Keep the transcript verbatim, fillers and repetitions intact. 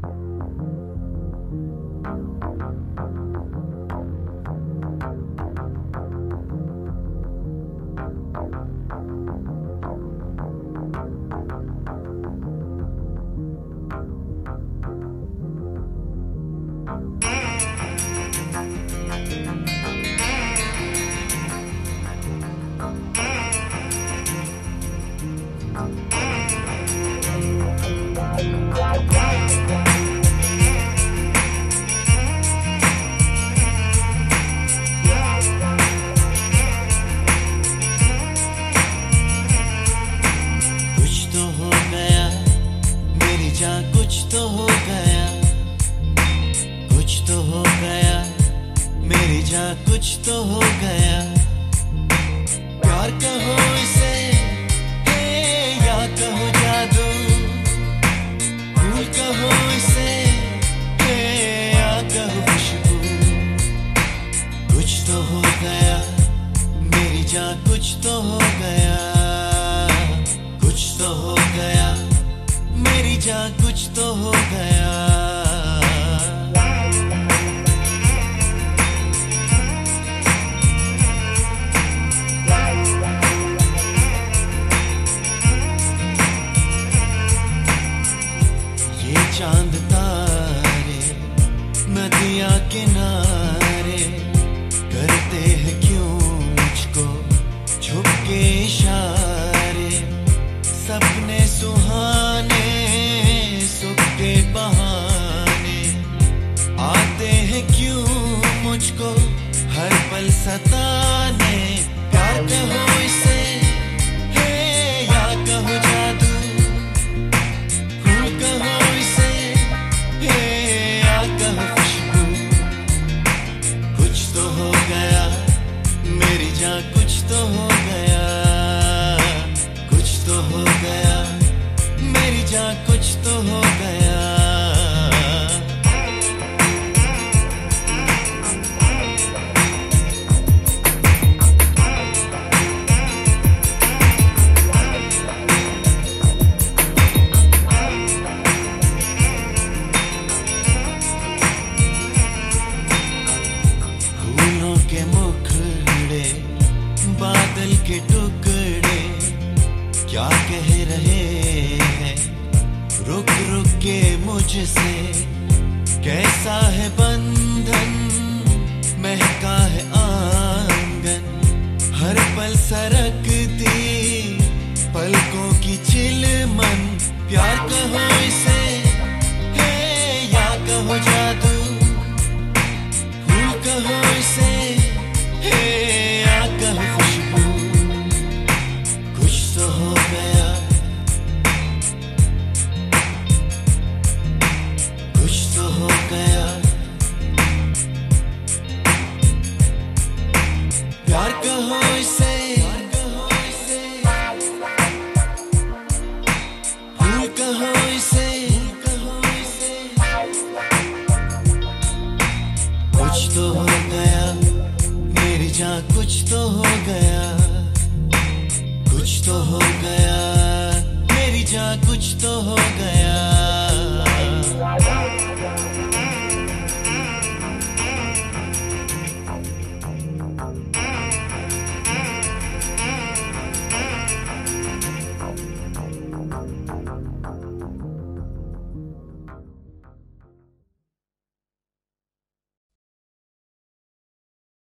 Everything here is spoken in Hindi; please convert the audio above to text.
कुछ तो हो गया, कुछ तो हो गया मेरी जान, कुछ तो हो गया। प्यार कहो इसे है या कहो जादू, फूल कहो इसे है या कहो खुशबू। कुछ तो हो गया मेरी जान, कुछ तो हो गया, कुछ तो हो गया मेरी जान, कुछ तो हो गया। ये चांद तारे नदियां किनारे करते हैं क्यों मुझको छुप के इशारे। सपने सुहाने सुख के बहाने आते हैं क्यों मुझको हर पल सताने। प्यार कहो इसे है या कहो जादू, फूल कहो इसे है या कहो खुशबू। कुछ तो हो गया मेरी जान, कुछ तो हो गया, कुछ तो हो गया मेरी जान, कुछ तो हो गया। फूलों के मुखड़े बादल के टुकड़े क्या कह रहे हैं रुक रुक के मुझसे। कैसा है बंधन महका है आंगन, हर पल सरकती पलकों की चिलमन। प्यार कहो इसे है या कहो जा